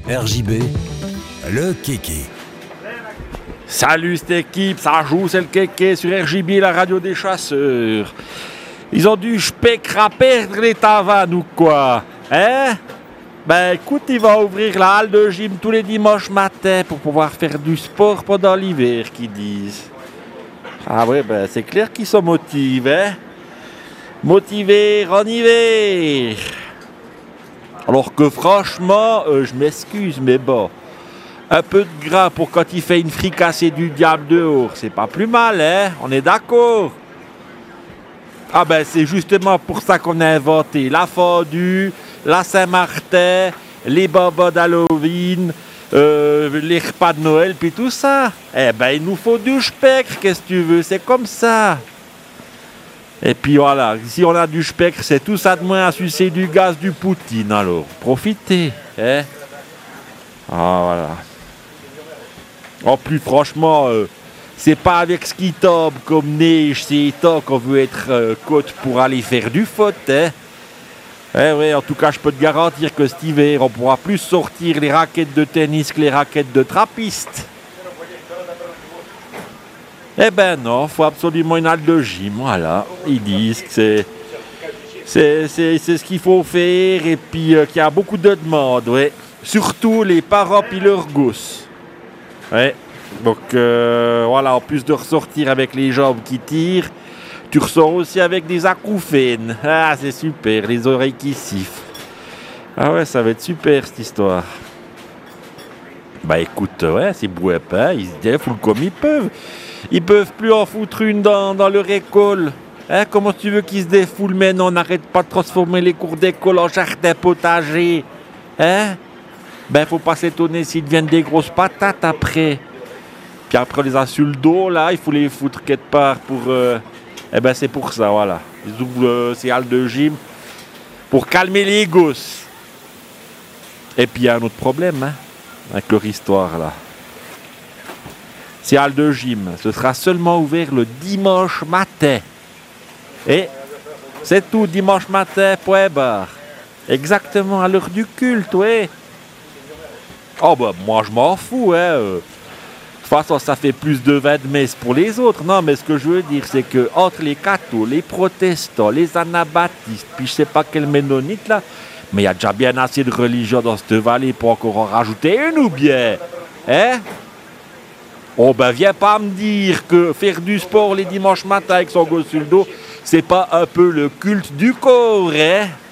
RJB, le kéké. Salut cette équipe, ça joue, c'est le kéké sur RJB, la radio des chasseurs. Ils ont dû specre à perdre les tavannes ou quoi? Hein? Ben écoute, il va ouvrir la halle de gym tous les dimanches matin pour pouvoir faire du sport pendant l'hiver, qu'ils disent. Ah ouais, ben c'est clair qu'ils sont motivés, hein? Motivés en hiver. Alors que franchement, je m'excuse, mais bon, un peu de gras pour quand il fait une fricassée du diable dehors, c'est pas plus mal, hein? On est d'accord? Ah ben c'est justement pour ça qu'on a inventé la fondue, la Saint-Martin, les bonbons d'Halloween, les repas de Noël, puis tout ça. Eh ben il nous faut du spectre, qu'est-ce que tu veux, c'est comme ça. Et puis voilà, si on a du spectre, c'est tout ça de moins à sucer du gaz du Poutine, alors profitez, hein. Ah voilà. En plus franchement, c'est pas avec ce qui tombe comme neige, c'est temps qu'on veut être côte pour aller faire du foot, hein. Eh oui, en tout cas, je peux te garantir que cet hiver, on pourra plus sortir les raquettes de tennis que les raquettes de trappiste. Eh ben non, faut absolument une halle de gym, voilà. Ils disent que c'est ce qu'il faut faire et puis qu'il y a beaucoup de demandes, ouais. Surtout les parents puis leurs gosses. Ouais. Donc voilà, en plus de ressortir avec les jambes qui tirent, tu ressors aussi avec des acouphènes. Ah, c'est super, les oreilles qui sifflent. Ah ouais, ça va être super cette histoire. Bah écoute, ouais, c'est bouep, hein, ils se défoulent comme ils peuvent. Ils peuvent plus en foutre une dans leur école. Hein, comment tu veux qu'ils se défoulent maintenant? On n'arrête pas de transformer les cours d'école en jardin potager. Hein? Ben faut pas s'étonner s'ils deviennent des grosses patates après. Puis après on les a sur le dos, là, il faut les foutre quelque part pour... Eh ben c'est pour ça, voilà. Ils ouvrent ces halles de gym pour calmer les gosses. Et puis il y a un autre problème, hein, avec leur histoire, là. Ces halles de gym, ce sera seulement ouvert le dimanche matin. Et c'est tout, dimanche matin, point barre. Exactement à l'heure du culte, ouais. Oh bah moi je m'en fous, hein. De toute façon, ça fait plus de 20 messes pour les autres. Non, mais ce que je veux dire, c'est que entre les cathos, les protestants, les anabaptistes, puis je sais pas quel ménonite là, mais il y a déjà bien assez de religions dans cette vallée pour encore en rajouter une ou bien? Hein? Oh ben viens pas me dire que faire du sport les dimanches matins avec son gosse sur le dos, c'est pas un peu le culte du corps, hein?